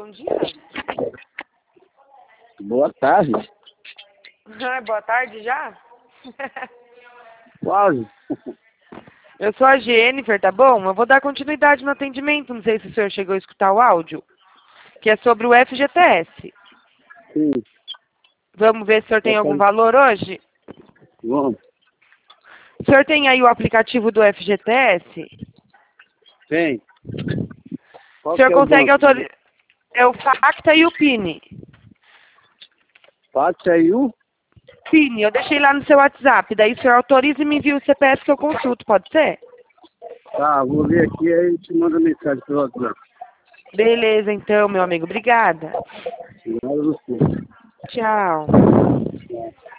bom dia. Boa tarde. Boa tarde já? Quase. Eu sou a Jennifer, tá bom? Eu vou dar continuidade no atendimento, não sei se o senhor chegou a escutar o áudio, que é sobre o FGTS. Sim, Vamos ver se o senhor tem algum valor hoje? vamos. O senhor tem aí o aplicativo do FGTS? Tem. O senhor consegue autorizar? É o FACTA e o PIN. Pátria e o? PIN, eu deixei lá no seu WhatsApp, daí o senhor autoriza e me envia o CPF que eu consulto, pode ser? Tá, vou ver aqui e aí te manda mensagem pelo WhatsApp. Beleza, então, meu amigo. Obrigada. Obrigado a você. Tchau.